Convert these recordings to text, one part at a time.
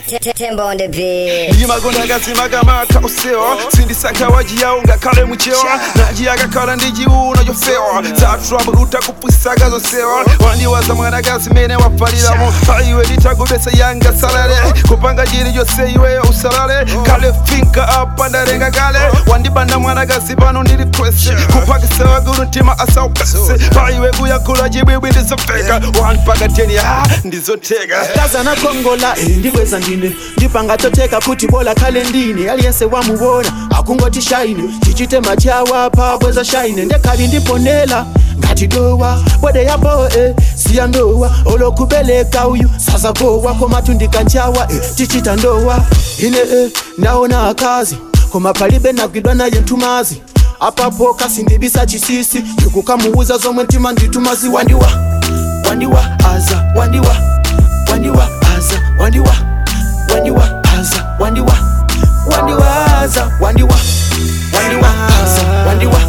Tembo on the beat. Ndimagonda gazimaga maka usewa sindisaka wajiyaunga kale muchewa najiyaga kala ndijiuno jofewa zatwa baguta kupusaga zosewa wandiwaza mwana gazimene wapaliramo paiwe litagobesa yanga salale kupanga jiri jose iwe usalale kale finka apa ndarenga kale wandibanda mwana gazibano nilikwese kupakisewa guruntima asa upese paiwe guyakula jibibwi ndizofeka wanpaga teni ndizotega kaza na kongola ndiweza ndine ndipanga toteka kuti bola kalendini aliyese wamubona akungoti shine chichitema chawa pabweza shine ndekali ndiponela ngati dowa bode ya boe siyandowa olokubeleka uyu sasa bowa komatundika nchawa chichita ndowa ine naona akazi koma palibe nagwidwa naye ntumazi apapo kasi ndibisa chisisi ndikukamuuza zomwe ntima nditumazi wandiwa aza wandiwa aza wandiwa aza wandiwa aza wandiwa aza wandiwa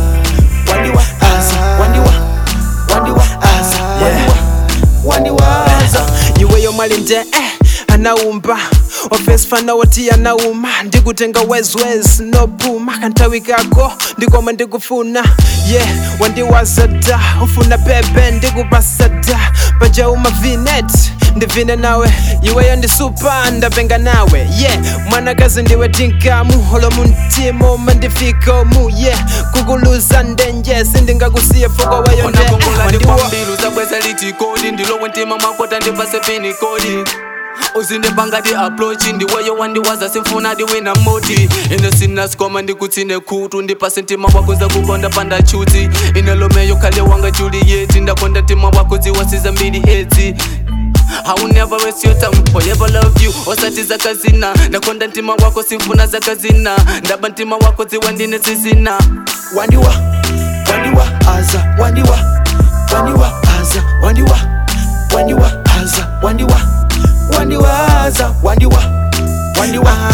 aza iweyo malinde anaumba ofesifana wati anauma ndikutenga wezwez nopuma kantawi kako ndikoma ndikufuna wandiwazada ufuna bebe ndikupasada panja umavinet ndivine nawe iweyo ndisupa ndapenga nawe mwanakazi ndiwe tinkamu holo muntimo mandifikomu kukuluza ndenje sindingakusiye foko weyo ndepambilu zabweza litikodi ndilowe ntima makota ndipase pini kodi uzindipanga di approach ndiweyo wandiwaza simfuna diwina moti ine sinasikoma ndikutsine khutu ndipase ntima wako zakukonda panda chuti inelomeyo khale wanga Juliet ndakonda ntima wako ziwasiza mbili heti I will never waste your time, forever love you osatiza kazina ndakonda ntima wako simfuna za kazina ndaba ntima wako ziwandine zizina wandiwa aza wandiwa aza wandiwa aza wandiwa aza wandiwa